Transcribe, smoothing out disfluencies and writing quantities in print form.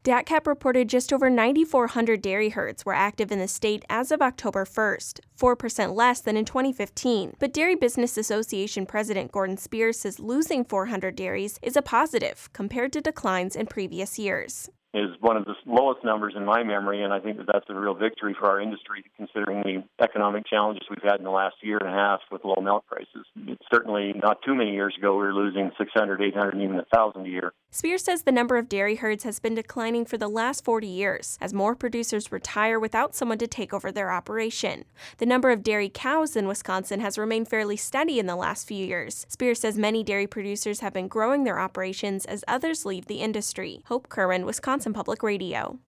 DATCAP reported just over 9,400 dairy herds were active in the state as of October 1st, 4% less than in 2015. But Dairy Business Association President Gordon Spears says losing 400 dairies is a positive compared to declines in previous years. Is one of the lowest numbers in my memory, and I think that that's a real victory for our industry, considering the economic challenges we've had in the last year and a half with low milk prices. It's certainly not too many years ago we were losing 600, 800, and even 1,000 a year. Spears says the number of dairy herds has been declining for the last 40 years as more producers retire without someone to take over their operation. The number of dairy cows in Wisconsin has remained fairly steady in the last few years. Spears says many dairy producers have been growing their operations as others leave the industry. Hope Curran, Wisconsin Public Radio.